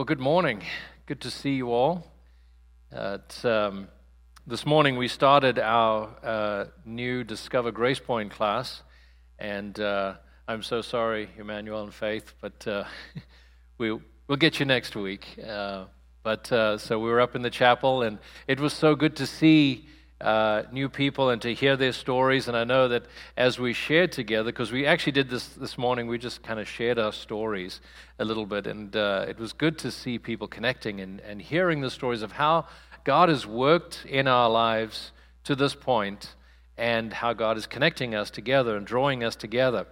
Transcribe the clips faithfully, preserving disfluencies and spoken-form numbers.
Well, good morning. Good to see you all. Uh, it's, um, this morning we started our uh, new Discover Grace Point class, and uh, I'm so sorry, Emmanuel and Faith, but uh, we'll, we'll get you next week. Uh, but uh, so we were up in the chapel, and it was so good to see Uh, new people and to hear their stories. And I know that as we shared together, because we actually did this this morning, we just kind of shared our stories a little bit, and uh, it was good to see people connecting and, and hearing the stories of how God has worked in our lives to this point and how God is connecting us together and drawing us together.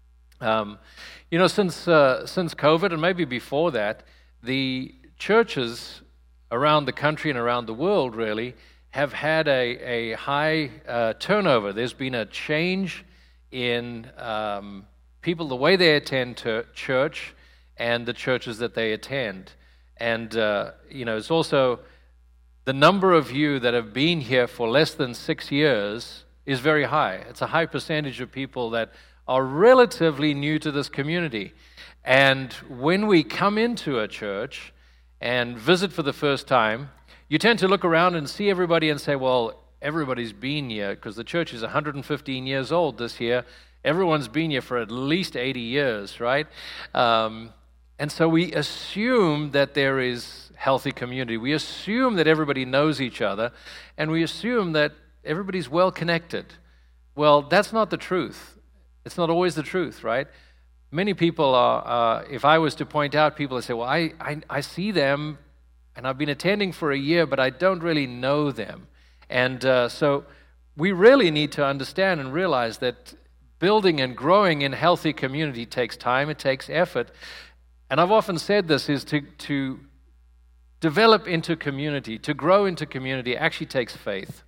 Um, you know, since uh, since COVID, and maybe before that, the churches around the country and around the world really have had a, a high uh, turnover. There's been a change in um, people, the way they attend to church and the churches that they attend. And, uh, you know, it's also the number of you that have been here for less than six years is very high. It's a high percentage of people that are relatively new to this community. And when we come into a church and visit for the first time, you tend to look around and see everybody and say, well, everybody's been here, because the church is one hundred fifteen years old this year. Everyone's been here for at least eighty years, right? Um, and so we assume that there is healthy community. We assume that everybody knows each other, and we assume that everybody's well connected. Well, that's not the truth. It's not always the truth, right? Many people are, uh, if I was to point out people that say, well, I, I, I see them, and I've been attending for a year, but I don't really know them. And uh, so we really need to understand and realize that building and growing in healthy community takes time, it takes effort. And I've often said this, is to, to develop into community, to grow into community actually takes faith.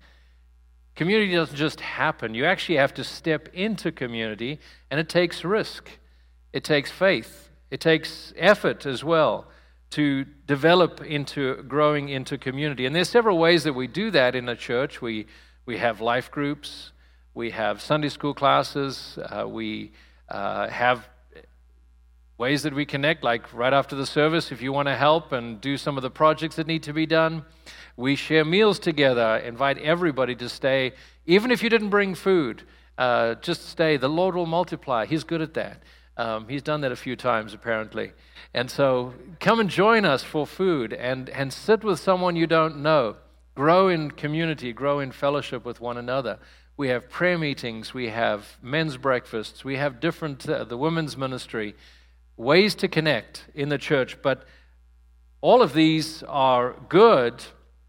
Community doesn't just happen. You actually have to step into community, and it takes risk. It takes faith. It takes effort as well to develop into growing into community. And there's several ways that we do that in a church. We we have life groups, we have Sunday school classes, uh, we uh, have ways that we connect, like right after the service, if you want to help and do some of the projects that need to be done. We share meals together, invite everybody to stay, even if you didn't bring food, uh, just stay. The Lord will multiply. He's good at that. Um, he's done that a few times, apparently. And so come and join us for food and, and sit with someone you don't know. Grow in community, grow in fellowship with one another. We have prayer meetings, we have men's breakfasts, we have different, uh, the women's ministry, ways to connect in the church. But all of these are good,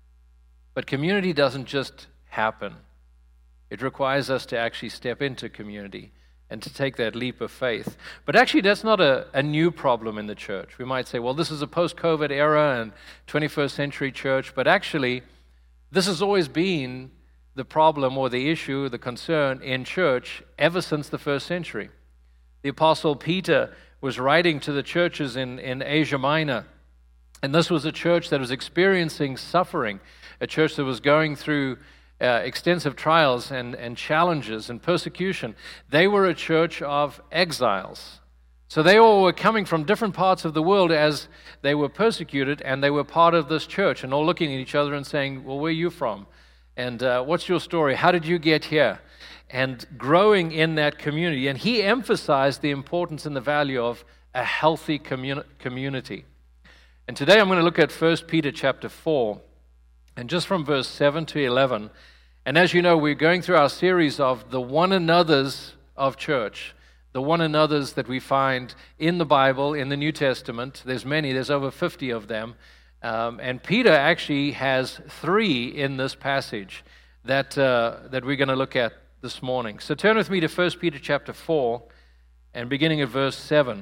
but community doesn't just happen. It requires us to actually step into community and to take that leap of faith. But actually, that's not a, a new problem in the church. We might say, well, this is a post-COVID era and twenty-first century church, but actually, this has always been the problem or the issue, the concern in church ever since the first century. The Apostle Peter was writing to the churches in, in Asia Minor, and this was a church that was experiencing suffering, a church that was going through Uh, extensive trials and, and challenges and persecution. They were a church of exiles. So they all were coming from different parts of the world as they were persecuted, and they were part of this church, and all looking at each other and saying, well, where are you from? And uh, what's your story? How did you get here? And growing in that community. And he emphasized the importance and the value of a healthy communi- community. And today I'm going to look at First Peter chapter four, and just from verse seven to eleven. And as you know, we're going through our series of the one another's of church, the one another's that we find in the Bible, in the New Testament. There's many, there's over fifty of them. Um, and Peter actually has three in this passage that, uh, that we're going to look at this morning. So turn with me to First Peter chapter four, and beginning at verse seven.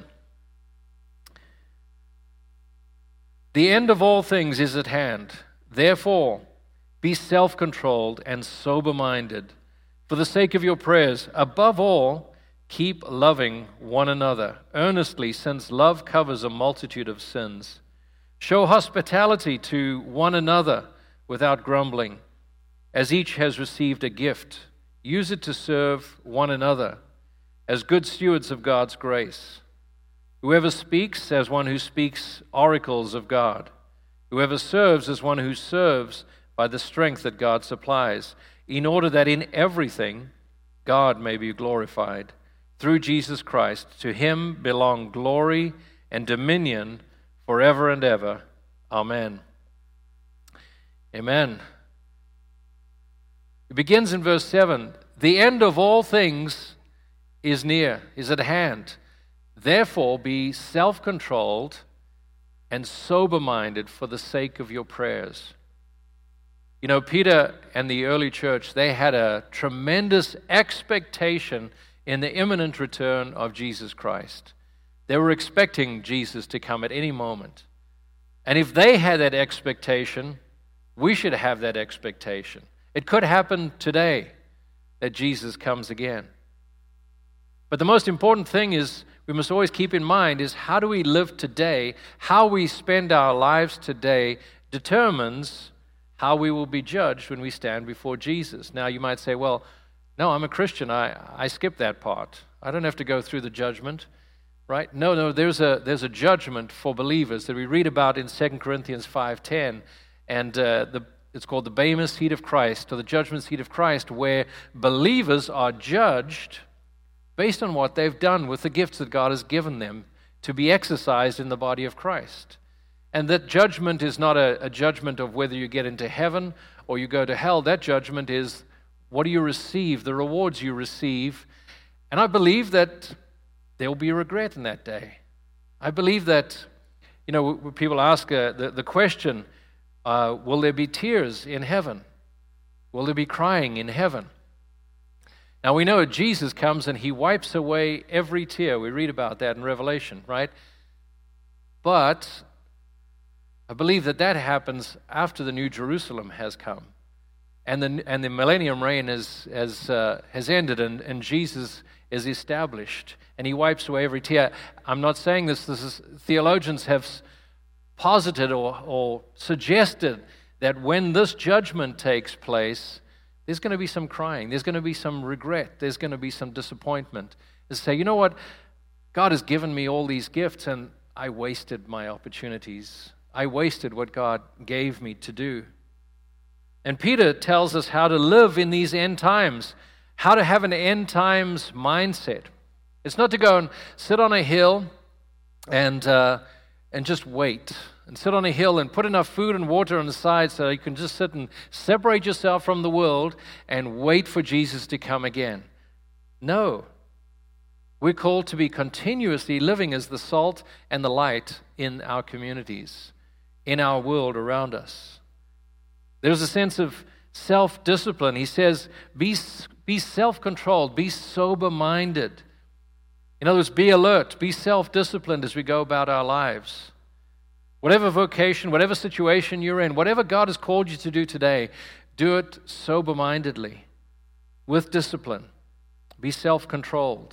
The end of all things is at hand. Therefore, be self-controlled and sober-minded. For the sake of your prayers, above all, keep loving one another earnestly, since love covers a multitude of sins. Show hospitality to one another without grumbling. As each has received a gift, use it to serve one another as good stewards of God's grace. Whoever speaks, as one who speaks oracles of God. Whoever serves, as one who serves by the strength that God supplies, in order that in everything God may be glorified. Through Jesus Christ, to him belong glory and dominion forever and ever. Amen. Amen. It begins in verse seven. The end of all things is near, is at hand. Therefore, be self-controlled and sober-minded for the sake of your prayers. You know, Peter and the early church, they had a tremendous expectation in the imminent return of Jesus Christ. They were expecting Jesus to come at any moment. And if they had that expectation, we should have that expectation. It could happen today that Jesus comes again. But the most important thing is, we must always keep in mind, is how do we live today? How we spend our lives today determines how we will be judged when we stand before Jesus. Now, you might say, well, no, I'm a Christian. I, I skip that part. I don't have to go through the judgment, right? No, no, there's a, there's a judgment for believers that we read about in Second Corinthians five ten, and uh, the, it's called the Bema seat of Christ, or the judgment seat of Christ, where believers are judged based on what they've done with the gifts that God has given them to be exercised in the body of Christ. And that judgment is not a, a judgment of whether you get into heaven or you go to hell. That judgment is, what do you receive, the rewards you receive. And I believe that there will be regret in that day. I believe that, you know, when people ask uh, the, the question, uh, will there be tears in heaven? Will there be crying in heaven? Now, we know Jesus comes and he wipes away every tear. We read about that in Revelation, right? But I believe that that happens after the New Jerusalem has come. And the, and the millennium reign is, has, uh, has ended, and, and Jesus is established. And he wipes away every tear. I'm not saying this. This is, theologians have posited or, or suggested that when this judgment takes place, there's going to be some crying. There's going to be some regret. There's going to be some disappointment. To say, you know what? God has given me all these gifts, and I wasted my opportunities. I wasted what God gave me to do. And Peter tells us how to live in these end times, how to have an end times mindset. It's not to go and sit on a hill and uh, and just wait. And sit on a hill and put enough food and water on the side so you can just sit and separate yourself from the world and wait for Jesus to come again. No. We're called to be continuously living as the salt and the light in our communities, in our world around us. There's a sense of self-discipline. He says, be, be self-controlled, be sober-minded. In other words, be alert, be self-disciplined as we go about our lives. Whatever vocation, whatever situation you're in, whatever God has called you to do today, do it sober-mindedly, with discipline. Be self-controlled.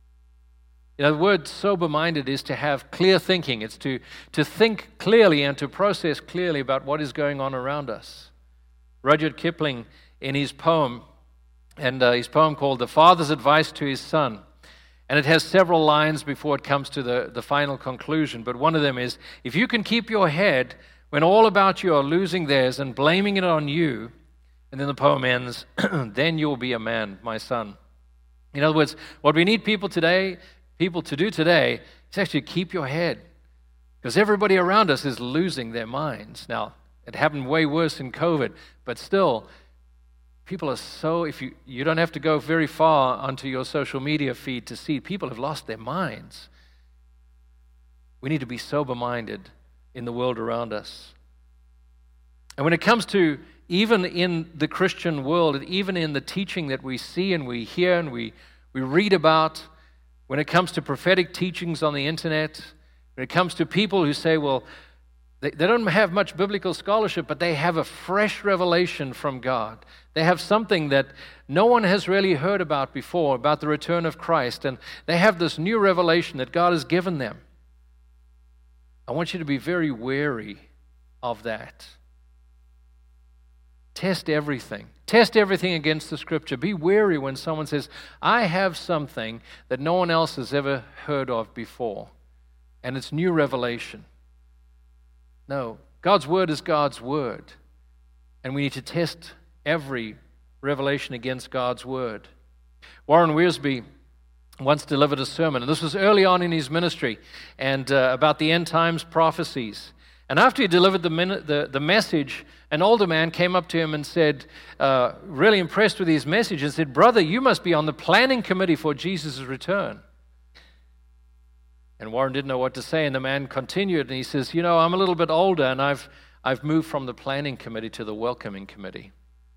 You know, the word sober-minded is to have clear thinking. It's to, to think clearly and to process clearly about what is going on around us. Rudyard Kipling, in his poem, and uh, his poem called The Father's Advice to His Son, and it has several lines before it comes to the, the final conclusion. But one of them is, if you can keep your head when all about you are losing theirs and blaming it on you, and then the poem ends, then you'll be a man, my son. In other words, what we need people today, people to do today, is actually keep your head. Because everybody around us is losing their minds. Now, it happened way worse in COVID, but still, people are so, if you, you don't have to go very far onto your social media feed to see, people have lost their minds. We need to be sober-minded in the world around us. And when it comes to, even in the Christian world, even in the teaching that we see and we hear and we, we read about, when it comes to prophetic teachings on the internet, when it comes to people who say, well, they, they don't have much biblical scholarship, but they have a fresh revelation from God. They have something that no one has really heard about before, about the return of Christ, and they have this new revelation that God has given them. I want you to be very wary of that. Test everything. Test everything against the Scripture. Be wary when someone says, I have something that no one else has ever heard of before. and it's new revelation. No, God's word is God's word. And we need to test every revelation against God's word. Warren Wiersbe once delivered a sermon, and this was early on in his ministry, and uh, about the end times prophecies. And after he delivered the, min- the, the message, an older man came up to him and said, uh, really impressed with his message, and said, "Brother, you must be on the planning committee for Jesus' return." And Warren didn't know what to say, and the man continued, and he says, "You know, I'm a little bit older, and I've I've moved from the planning committee to the welcoming committee."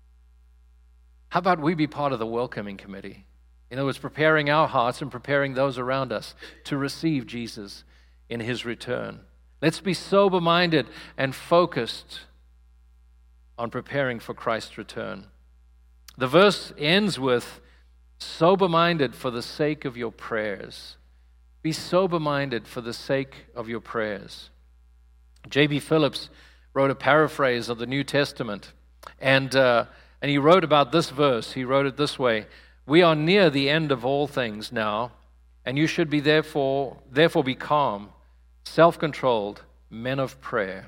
How about we be part of the welcoming committee? In other words, preparing our hearts and preparing those around us to receive Jesus in his return. Let's be sober-minded and focused on preparing for Christ's return. The verse ends with, sober-minded for the sake of your prayers. Be sober-minded for the sake of your prayers. J B Phillips wrote a paraphrase of the New Testament, and uh, and he wrote about this verse. He wrote it this way: "We are near the end of all things now, and you should be therefore therefore be calm, self-controlled, men of prayer."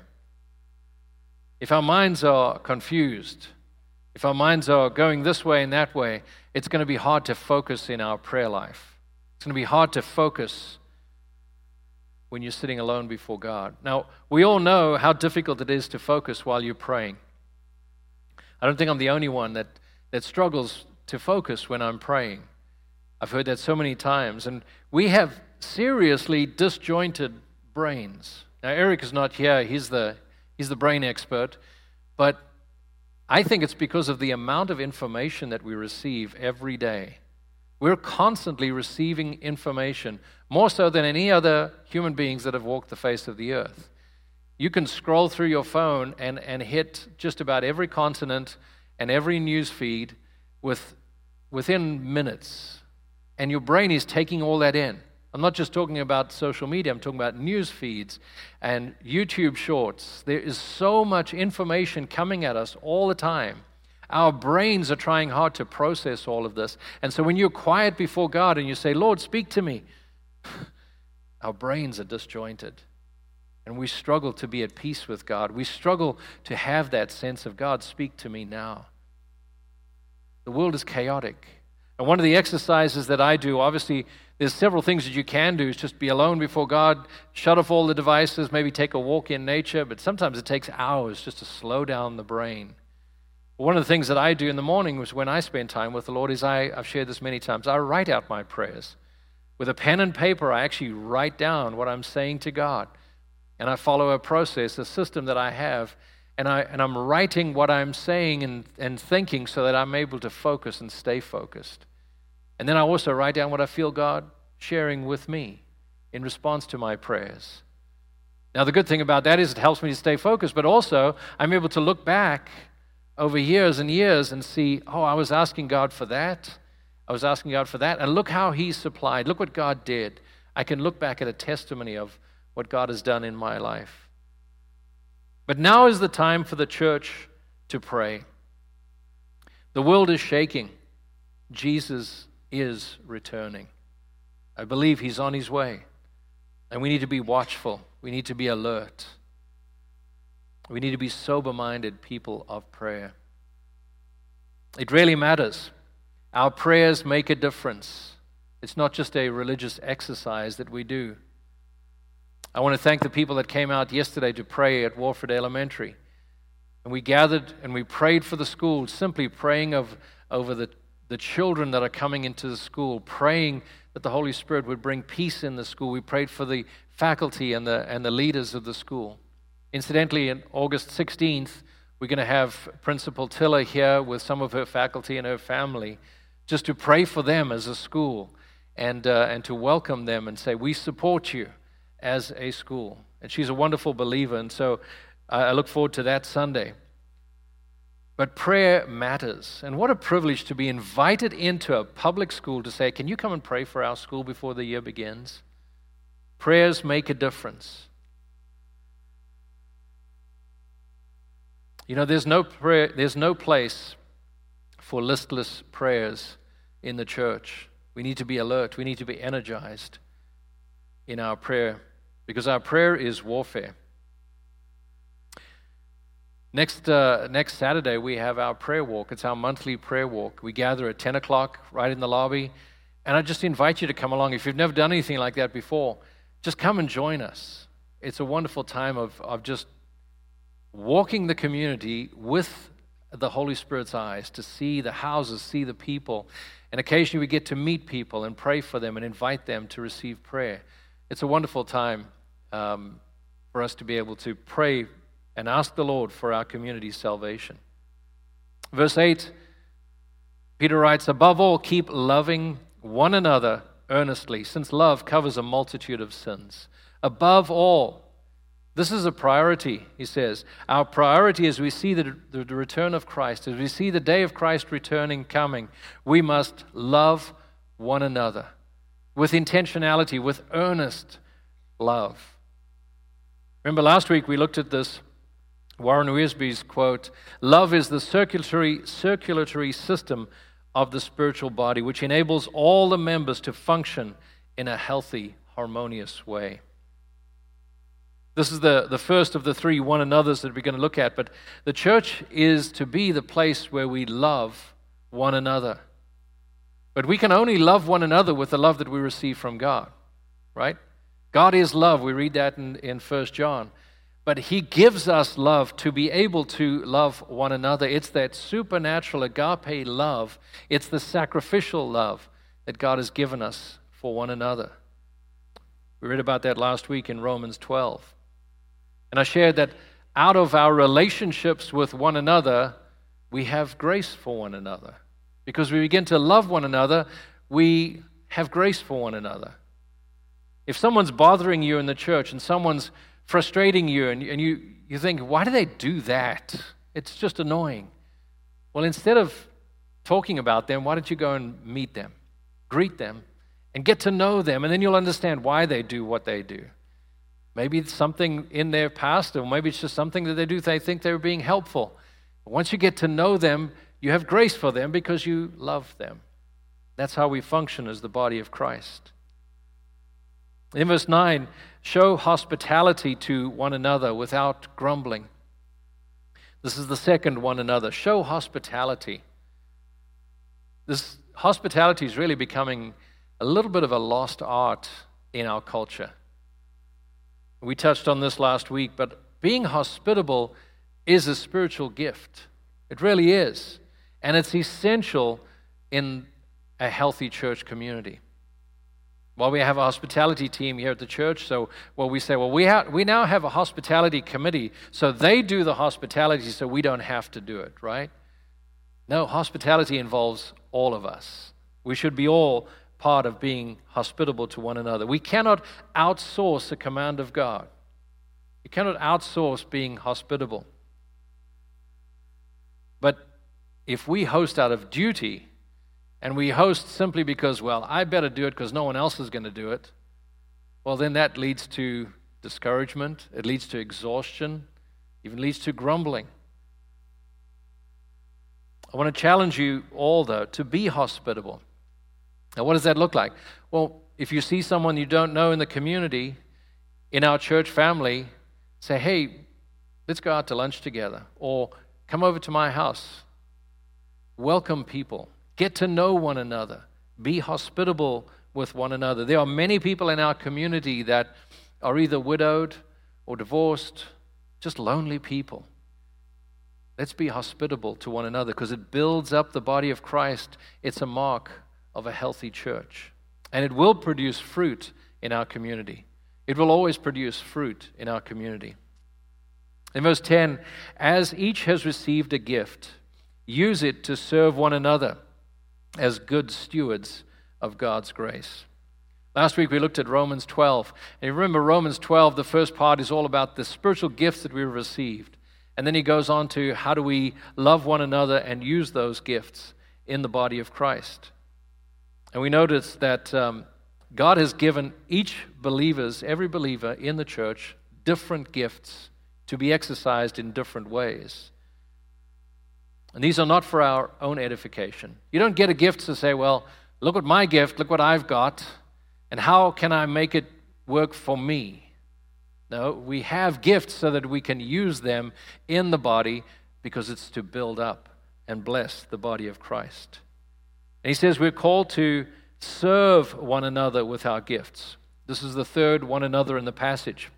If our minds are confused, if our minds are going this way and that way, it's going to be hard to focus in our prayer life. It's going to be hard to focus when you're sitting alone before God. Now, we all know how difficult it is to focus while you're praying. I don't think I'm the only one that, that struggles to focus when I'm praying. I've heard that so many times. And we have seriously disjointed brains. Now, Eric is not here. He's the, he's the brain expert. But I think it's because of the amount of information that we receive every day. We're constantly receiving information, more so than any other human beings that have walked the face of the earth. You can scroll through your phone and, and hit just about every continent and every news feed with, within minutes. And your brain is taking all that in. I'm not just talking about social media, I'm talking about news feeds and YouTube shorts. There is so much information coming at us all the time. Our brains are trying hard to process all of this. And so when you're quiet before God and you say, "Lord, speak to me," our brains are disjointed. And we struggle to be at peace with God. We struggle to have that sense of, "God, speak to me now." The world is chaotic. And one of the exercises that I do, obviously, there's several things that you can do. Is just be alone before God, shut off all the devices, maybe take a walk in nature. But sometimes it takes hours just to slow down the brain. One of the things that I do in the morning was when I spend time with the Lord is I, I've shared this many times, I write out my prayers. With a pen and paper, I actually write down what I'm saying to God. And I follow a process, a system that I have, and, I, and I'm writing what I'm saying and, and thinking so that I'm able to focus and stay focused. And then I also write down what I feel God sharing with me in response to my prayers. Now, the good thing about that is it helps me to stay focused, but also I'm able to look back over years and years and see, oh, I was asking God for that. I was asking God for that. And look how he supplied. Look what God did. I can look back at a testimony of what God has done in my life. But now is the time for the church to pray. The world is shaking. Jesus is returning. I believe he's on his way. And we need to be watchful. We need to be alert. We need to be sober-minded people of prayer. It really matters. Our prayers make a difference. It's not just a religious exercise that we do. I want to thank the people that came out yesterday to pray at Warford Elementary. And we gathered and we prayed for the school, simply praying of, over the, the children that are coming into the school, praying that the Holy Spirit would bring peace in the school. We prayed for the faculty and the, and the leaders of the school. Incidentally, on August sixteenth, we're going to have Principal Tiller here with some of her faculty and her family just to pray for them as a school and, uh, and to welcome them and say, we support you as a school. And she's a wonderful believer, and so I look forward to that Sunday. But prayer matters. And what a privilege to be invited into a public school to say, can you come and pray for our school before the year begins? Prayers make a difference. You know, there's no prayer, there's no place for listless prayers in the church. We need to be alert. We need to be energized in our prayer because our prayer is warfare. Next uh, next Saturday, we have our prayer walk. It's our monthly prayer walk. We gather at ten o'clock right in the lobby. And I just invite you to come along. If you've never done anything like that before, just come and join us. It's a wonderful time of, of just walking the community with the Holy Spirit's eyes to see the houses, see the people. And occasionally we get to meet people and pray for them and invite them to receive prayer. It's a wonderful time um, for us to be able to pray and ask the Lord for our community's salvation. Verse eight, Peter writes, above all, keep loving one another earnestly, since love covers a multitude of sins. Above all, this is a priority, he says. Our priority as we see the, the, the return of Christ, as we see the day of Christ returning, coming, we must love one another with intentionality, with earnest love. Remember last week we looked at this Warren Wiersbe's quote, love is the circulatory, circulatory system of the spiritual body, which enables all the members to function in a healthy, harmonious way. This is the, the first of the three one another's that we're going to look at, but the church is to be the place where we love one another. But we can only love one another with the love that we receive from God, right? God is love. We read that in, in First John. But he gives us love to be able to love one another. It's that supernatural agape love. It's the sacrificial love that God has given us for one another. We read about that last week in Romans twelve. And I shared that out of our relationships with one another, we have grace for one another. Because we begin to love one another, we have grace for one another. If someone's bothering you in the church and someone's frustrating you, and, and you, you think, why do they do that? It's just annoying. Well, instead of talking about them, why don't you go and meet them, greet them, and get to know them, and then you'll understand why they do what they do. Maybe it's something in their past, or maybe it's just something that they do. They think they're being helpful. Once you get to know them, you have grace for them because you love them. That's how we function as the body of Christ. In verse nine, show hospitality to one another without grumbling. This is the second one another. Show hospitality. This hospitality is really becoming a little bit of a lost art in our culture. We touched on this last week, but being hospitable is a spiritual gift. It really is. And it's essential in a healthy church community. Well, we have a hospitality team here at the church, so well, we say, well, we have we now have a hospitality committee, so they do the hospitality so we don't have to do it, right? No, hospitality involves all of us. We should be all part of being hospitable to one another. We cannot outsource the command of God. You cannot outsource being hospitable. But if we host out of duty, and we host simply because, well, I better do it because no one else is going to do it, well, then that leads to discouragement. It leads to exhaustion, even leads to grumbling. I want to challenge you all, though, to be hospitable. Now, what does that look like? Well, if you see someone you don't know in the community, in our church family, say, hey, let's go out to lunch together, or come over to my house. Welcome people. Get to know one another. Be hospitable with one another. There are many people in our community that are either widowed or divorced, just lonely people. Let's be hospitable to one another because it builds up the body of Christ. It's a mark of a healthy church. And it will produce fruit in our community. It will always produce fruit in our community. In verse ten, as each has received a gift, use it to serve one another as good stewards of God's grace. Last week we looked at Romans twelve. And you remember Romans twelve, the first part is all about the spiritual gifts that we've received. And then he goes on to how do we love one another and use those gifts in the body of Christ. And we notice that um, God has given each believers, every believer in the church, different gifts to be exercised in different ways. And these are not for our own edification. You don't get a gift to say, well, look at my gift, look what I've got, and how can I make it work for me? No, we have gifts so that we can use them in the body because it's to build up and bless the body of Christ. And he says we're called to serve one another with our gifts. This is the third one another in the passage.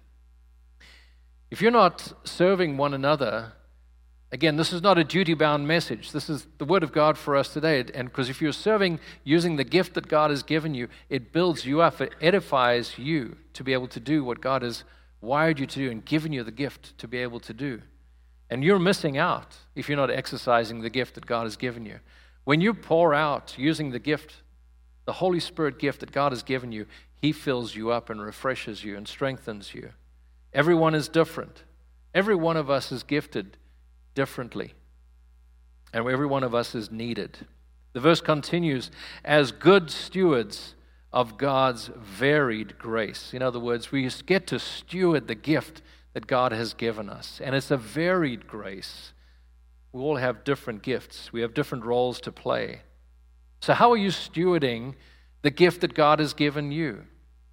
If you're not serving one another, again, this is not a duty-bound message. This is the word of God for us today. And because if you're serving using the gift that God has given you, it builds you up. It edifies you to be able to do what God has wired you to do and given you the gift to be able to do. And you're missing out if you're not exercising the gift that God has given you. When you pour out using the gift, the Holy Spirit gift that God has given you, He fills you up and refreshes you and strengthens you. Everyone is different. Every one of us is gifted differently. And every one of us is needed. The verse continues, as good stewards of God's varied grace. In other words, we get to steward the gift that God has given us. And it's a varied grace. We all have different gifts. We have different roles to play. So how are you stewarding the gift that God has given you?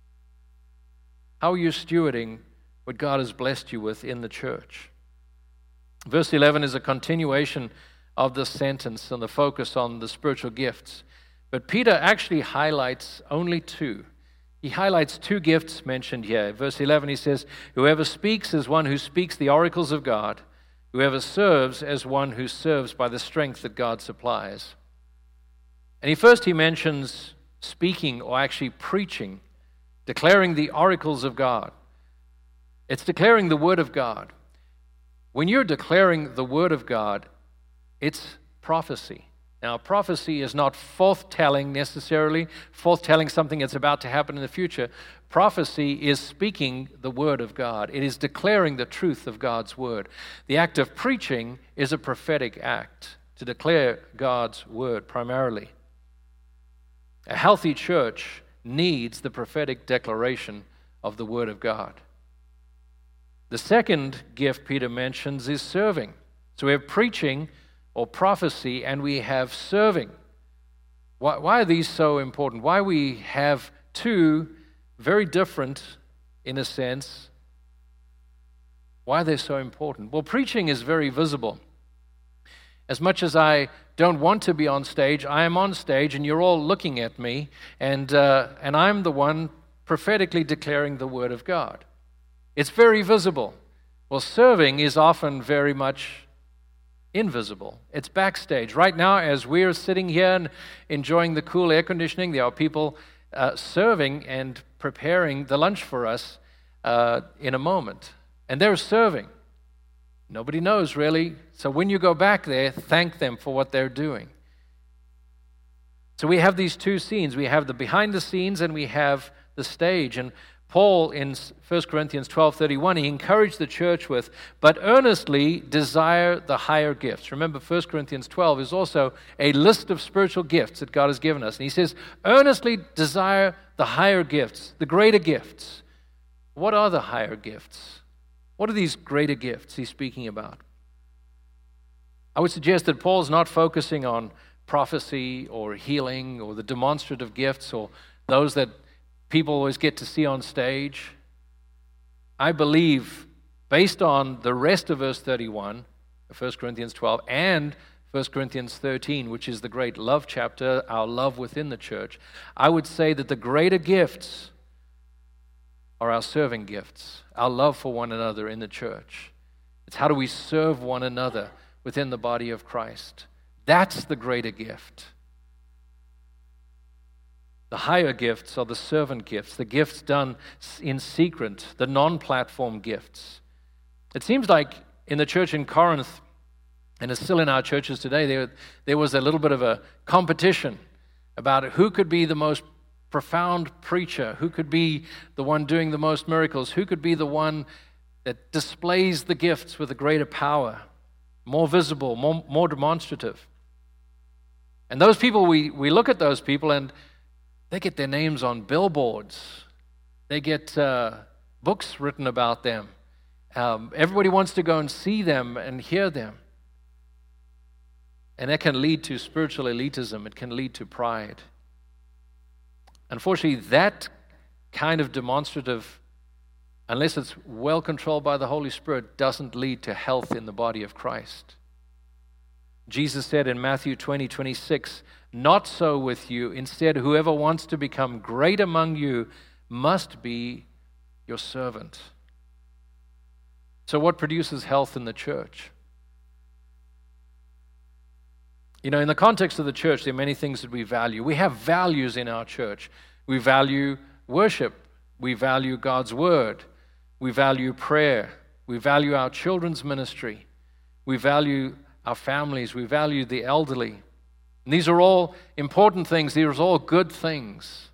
How are you stewarding what God has blessed you with in the church? Verse eleven is a continuation of this sentence and the focus on the spiritual gifts. But Peter actually highlights only two. He highlights two gifts mentioned here. Verse eleven, he says, whoever speaks is one who speaks the oracles of God. Whoever serves as one who serves by the strength that God supplies. And he first he mentions speaking, or actually preaching, declaring the oracles of God. It's declaring the word of God. When you're declaring the word of God, it's prophecy. Now, prophecy is not forth-telling necessarily, forth-telling something that's about to happen in the future. Prophecy is speaking the word of God. It is declaring the truth of God's word. The act of preaching is a prophetic act to declare God's word primarily. A healthy church needs the prophetic declaration of the word of God. The second gift Peter mentions is serving. So we have preaching or prophecy, and we have serving. Why, why are these so important? Why we have two very different, in a sense, why they're so important? Well, preaching is very visible. As much as I don't want to be on stage, I am on stage, and you're all looking at me, and uh, and I'm the one prophetically declaring the word of God. It's very visible. Well, serving is often very much invisible. It's backstage. Right now, as we're sitting here and enjoying the cool air conditioning, there are people uh, serving and preparing the lunch for us uh, in a moment. And they're serving. Nobody knows, really. So when you go back there, thank them for what they're doing. So we have these two scenes. We have the behind the scenes and we have the stage. And Paul, in First Corinthians twelve thirty-one, he encouraged the church with, but earnestly desire the higher gifts. Remember, First Corinthians twelve is also a list of spiritual gifts that God has given us. And he says, earnestly desire the higher gifts, the greater gifts. What are the higher gifts? What are these greater gifts he's speaking about? I would suggest that Paul's not focusing on prophecy or healing or the demonstrative gifts or those that people always get to see on stage. I believe, based on the rest of verse thirty-one of First Corinthians twelve and First Corinthians thirteen, which is the great love chapter, our love within the church, I would say that the greater gifts are our serving gifts, our love for one another in the church. It's how do we serve one another within the body of Christ. That's the greater gift. The higher gifts are the servant gifts, the gifts done in secret, the non-platform gifts. It seems like in the church in Corinth, and it's still in our churches today, there, there was a little bit of a competition about who could be the most profound preacher, who could be the one doing the most miracles, who could be the one that displays the gifts with a greater power, more visible, more, more demonstrative. And those people, we, we look at those people and they get their names on billboards. They get uh, books written about them. Um, everybody wants to go and see them and hear them. And that can lead to spiritual elitism. It can lead to pride. Unfortunately, that kind of demonstrative unless it's well controlled by the Holy Spirit, doesn't lead to health in the body of Christ. Jesus said in Matthew twenty, twenty-six, "Not so with you. Instead, whoever wants to become great among you must be your servant." So what produces health in the church? You know, in the context of the church, there are many things that we value. We have values in our church. We value worship. We value God's word. We value prayer. We value our children's ministry. We value our families. We value the elderly. And these are all important things. These are all good things.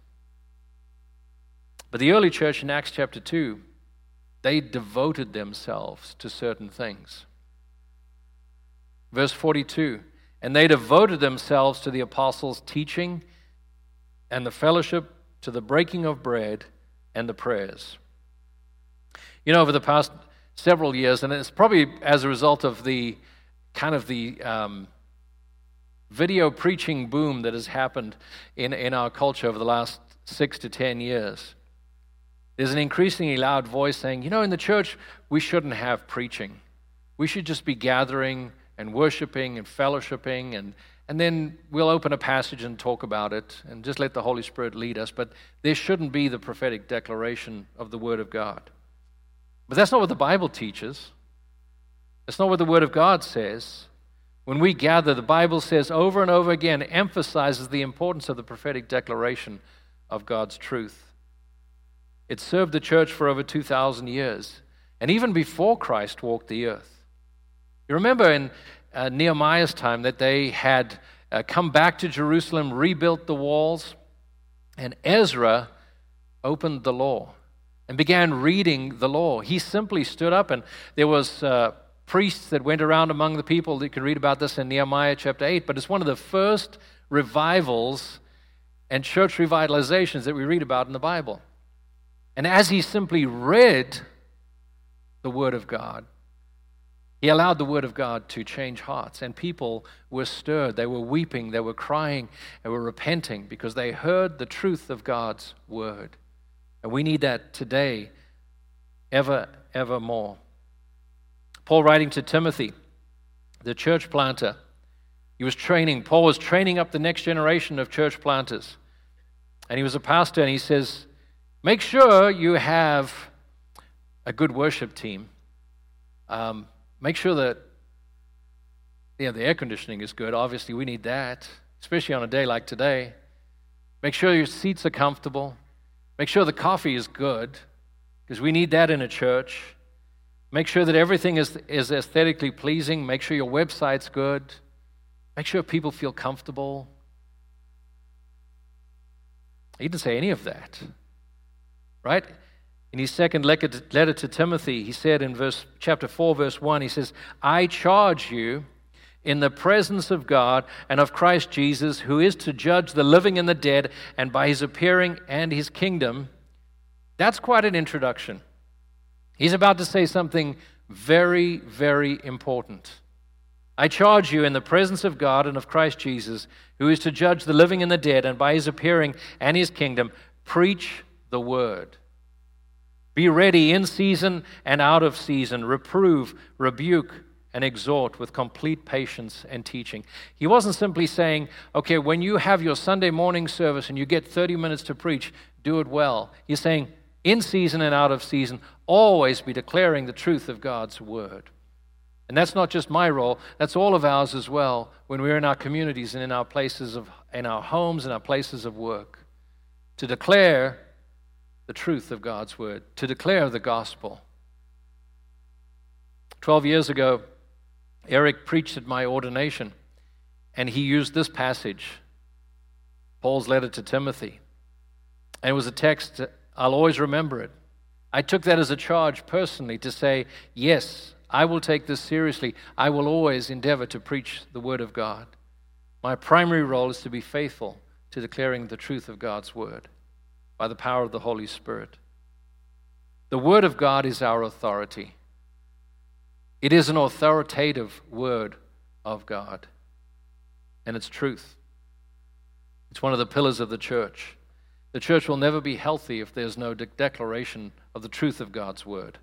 But the early church in Acts chapter two, they devoted themselves to certain things. Verse forty-two, "And they devoted themselves to the apostles' teaching and the fellowship, to the breaking of bread and the prayers." You know, over the past several years, and it's probably as a result of the kind of the um, video preaching boom that has happened in, in our culture over the last six to ten years, there's an increasingly loud voice saying, you know, in the church, we shouldn't have preaching. We should just be gathering and worshiping and fellowshipping, and, and then we'll open a passage and talk about it and just let the Holy Spirit lead us. But there shouldn't be the prophetic declaration of the Word of God. But that's not what the Bible teaches. That's not what the Word of God says. When we gather, the Bible says over and over again, emphasizes the importance of the prophetic declaration of God's truth. It served the church for over two thousand years, and even before Christ walked the earth. You remember in uh, Nehemiah's time that they had uh, come back to Jerusalem, rebuilt the walls, and Ezra opened the law and began reading the law. He simply stood up, and there was uh, priests that went around among the people. You can read about this in Nehemiah chapter eight, but it's one of the first revivals and church revitalizations that we read about in the Bible. And as he simply read the Word of God, he allowed the Word of God to change hearts, and people were stirred. They were weeping, they were crying, they were repenting because they heard the truth of God's Word. And we need that today, ever, ever more. Paul, writing to Timothy, the church planter, he was training, Paul was training up the next generation of church planters. And he was a pastor, and he says, make sure you have a good worship team. Um, make sure that you know, the air conditioning is good. Obviously, we need that, especially on a day like today. Make sure your seats are comfortable. Make sure the coffee is good, because we need that in a church. Make sure that everything is, is aesthetically pleasing. Make sure your website's good. Make sure people feel comfortable. He didn't say any of that. Right? In his second letter to Timothy, he said in verse chapter four, verse one, he says, I charge you in the presence of God and of Christ Jesus, who is to judge the living and the dead, and by his appearing and his kingdom. That's quite an introduction. He's about to say something very, very important. I charge you in the presence of God and of Christ Jesus, who is to judge the living and the dead, and by his appearing and his kingdom, preach the word. Be ready in season and out of season. Reprove, rebuke, and exhort with complete patience and teaching. He wasn't simply saying, okay, when you have your Sunday morning service and you get thirty minutes to preach, do it well. He's saying, in season and out of season, always be declaring the truth of God's word. And that's not just my role, that's all of ours as well when we're in our communities and in our places of, in our homes and our places of work. To declare the truth of God's word, to declare the gospel. Twelve years ago, Eric preached at my ordination, and he used this passage, Paul's letter to Timothy. And it was a text, I'll always remember it. I took that as a charge personally to say, yes, I will take this seriously. I will always endeavor to preach the word of God. My primary role is to be faithful to declaring the truth of God's word by the power of the Holy Spirit. The word of God is our authority. It is an authoritative word of God, and it's truth. It's one of the pillars of the church. The church will never be healthy if there's no de- declaration of the truth of God's word.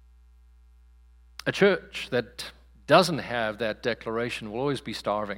A church that doesn't have that declaration will always be starving.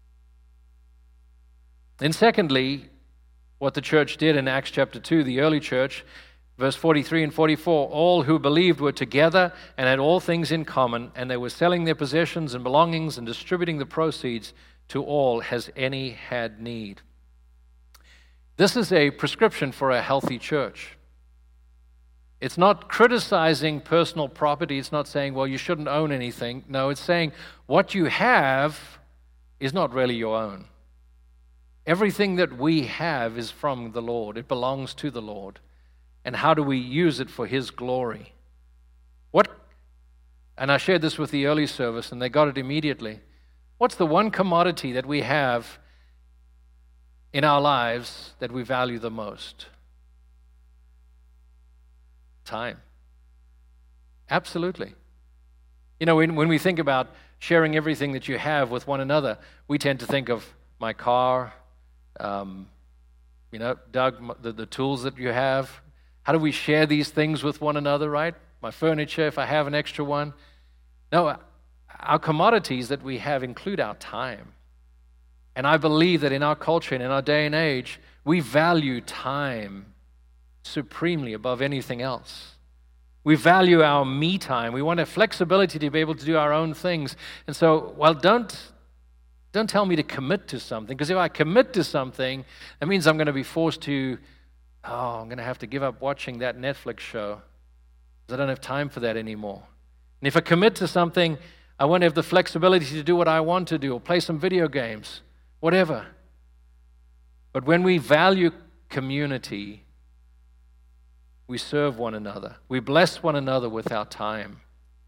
And secondly, what the church did in Acts chapter two, the early church, verse forty-three and forty-four, all who believed were together and had all things in common, and they were selling their possessions and belongings and distributing the proceeds to all as any had need. This is a prescription for a healthy church. It's not criticizing personal property. It's not saying, well, you shouldn't own anything. No, it's saying what you have is not really your own. Everything that we have is from the Lord. It belongs to the Lord. And how do we use it for His glory? What, and I shared this with the early service, and they got it immediately. What's the one commodity that we have in our lives that we value the most? Time. Absolutely. You know, when, when we think about sharing everything that you have with one another, we tend to think of my car, um, you know, Doug, the, the tools that you have. How do we share these things with one another, right? My furniture, if I have an extra one. No, our commodities that we have include our time. And I believe that in our culture and in our day and age, we value time supremely above anything else. We value our me time. We want a flexibility to be able to do our own things. And so, well, don't, don't tell me to commit to something, because if I commit to something, that means I'm going to be forced to, oh, I'm going to have to give up watching that Netflix show because I don't have time for that anymore. And if I commit to something, I won't have the flexibility to do what I want to do or play some video games, whatever. But when we value community, we serve one another. We bless one another with our time.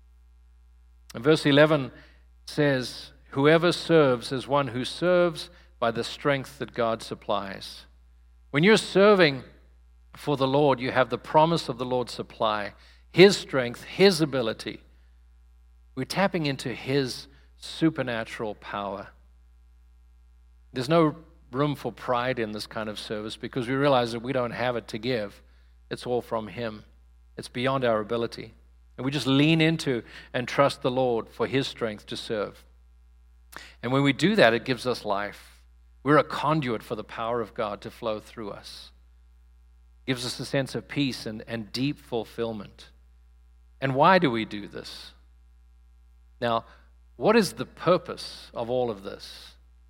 And verse eleven says, whoever serves is one who serves by the strength that God supplies. When you're serving for the Lord, you have the promise of the Lord's supply, His strength, His ability. We're tapping into His supernatural power. There's no room for pride in this kind of service because we realize that we don't have it to give. It's all from Him. It's beyond our ability. And we just lean into and trust the Lord for His strength to serve. And when we do that, it gives us life. We're a conduit for the power of God to flow through us. It gives us a sense of peace and, and deep fulfillment. And why do we do this? Now, what is the purpose of all of this?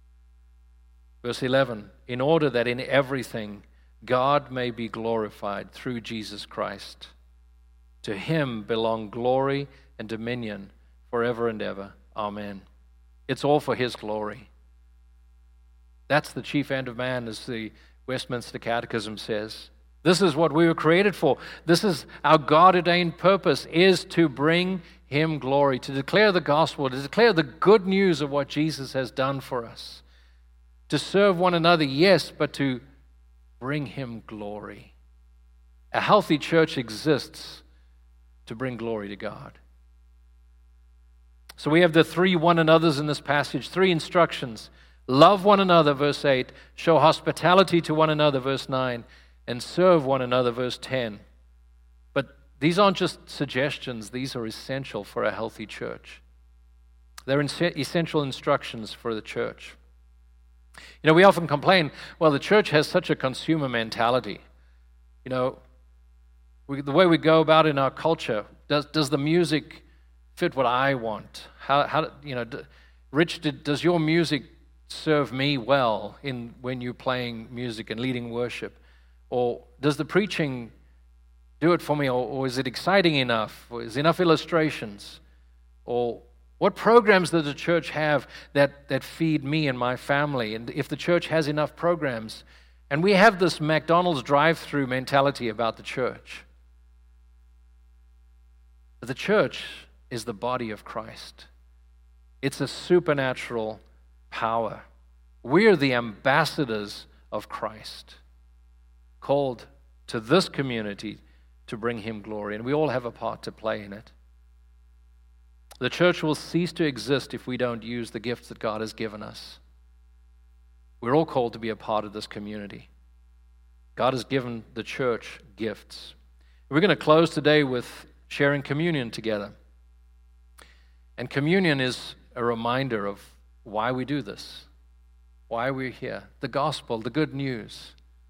Verse eleven, in order that in everything God may be glorified through Jesus Christ. To Him belong glory and dominion forever and ever. Amen. It's all for His glory. That's the chief end of man, as the Westminster Catechism says. This is what we were created for. This is our God-ordained purpose, is to bring Him glory, to declare the gospel, to declare the good news of what Jesus has done for us. To serve one another, yes, but to bring Him glory. A healthy church exists to bring glory to God. So we have the three one another's in this passage, three instructions. Love one another, verse eight. Show hospitality to one another, verse nine. And serve one another, verse ten. But these aren't just suggestions. These are essential for a healthy church. They're essential instructions for the church. You know, we often complain, well, the church has such a consumer mentality. You know, we, the way we go about in our culture, does does the music fit what I want? How, how you know, do, Rich, did, does your music serve me well in when you're playing music and leading worship? Or does the preaching do it for me? Or, or is it exciting enough? Or is there enough illustrations? Or what programs does the church have that, that feed me and my family? And if the church has enough programs, and we have this McDonald's drive-through mentality about the church. But the church is the body of Christ. It's a supernatural power. We're the ambassadors of Christ, called to this community to bring Him glory, and we all have a part to play in it. The church will cease to exist if we don't use the gifts that God has given us. We're all called to be a part of this community. God has given the church gifts. We're going to close today with sharing communion together. And communion is a reminder of why we do this, why we're here, the gospel, the good news.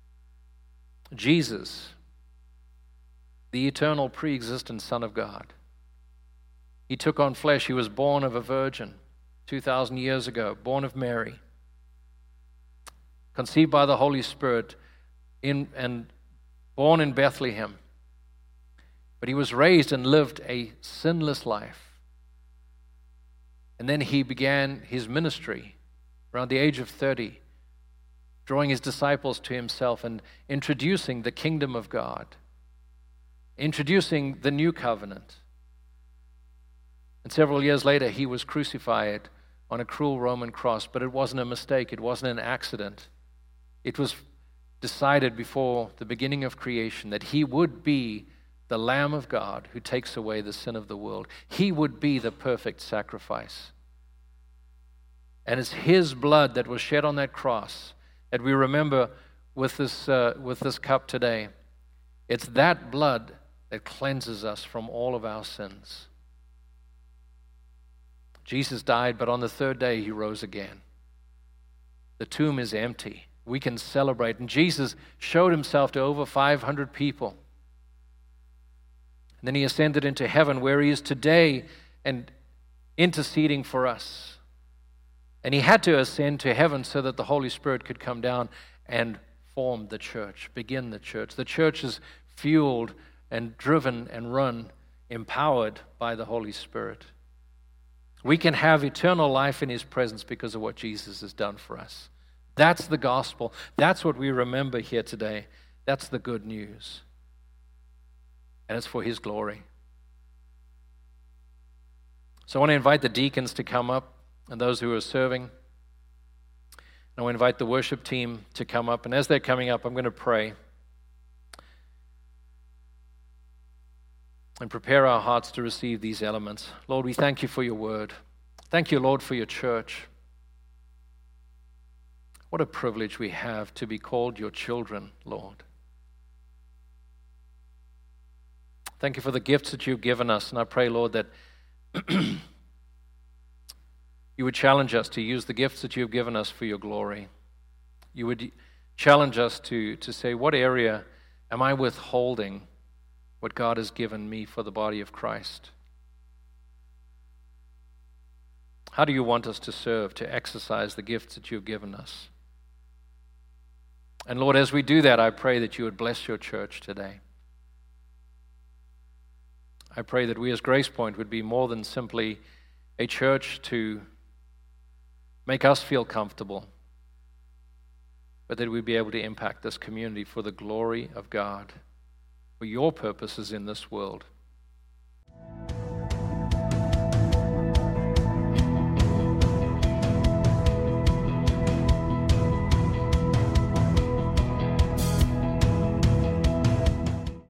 Jesus, the eternal pre-existent Son of God. He took on flesh. He was born of a virgin two thousand years ago, born of Mary, conceived by the Holy Spirit, in, and born in Bethlehem. But he was raised and lived a sinless life. And then he began his ministry around the age of thirty, drawing his disciples to himself and introducing the kingdom of God, introducing the new covenant. And several years later, he was crucified on a cruel Roman cross, but it wasn't a mistake. It wasn't an accident. It was decided before the beginning of creation that he would be the Lamb of God who takes away the sin of the world. He would be the perfect sacrifice. And it's his blood that was shed on that cross that we remember with this, uh, with this cup today. It's that blood that cleanses us from all of our sins. Jesus died, but on the third day he rose again. The tomb is empty. We can celebrate. And Jesus showed himself to over five hundred people. And then he ascended into heaven, where he is today and interceding for us. And he had to ascend to heaven so that the Holy Spirit could come down and form the church, begin the church. The church is fueled and driven and run, empowered by the Holy Spirit. We can have eternal life in his presence because of what Jesus has done for us. That's the gospel. That's what we remember here today. That's the good news. And it's for his glory. So I want to invite the deacons to come up and those who are serving. And I want to invite the worship team to come up. And as they're coming up, I'm going to pray and prepare our hearts to receive these elements. Lord, we thank you for your word. Thank you, Lord, for your church. What a privilege we have to be called your children, Lord. Thank you for the gifts that you've given us. And I pray, Lord, that you would challenge us to use the gifts that you've given us for your glory. You would challenge us to, to say, what area am I withholding what God has given me for the body of Christ? How do you want us to serve, to exercise the gifts that you've given us? And Lord, as we do that, I pray that you would bless your church today. I pray that we as Grace Point would be more than simply a church to make us feel comfortable, but that we'd be able to impact this community for the glory of God, for your purposes in this world.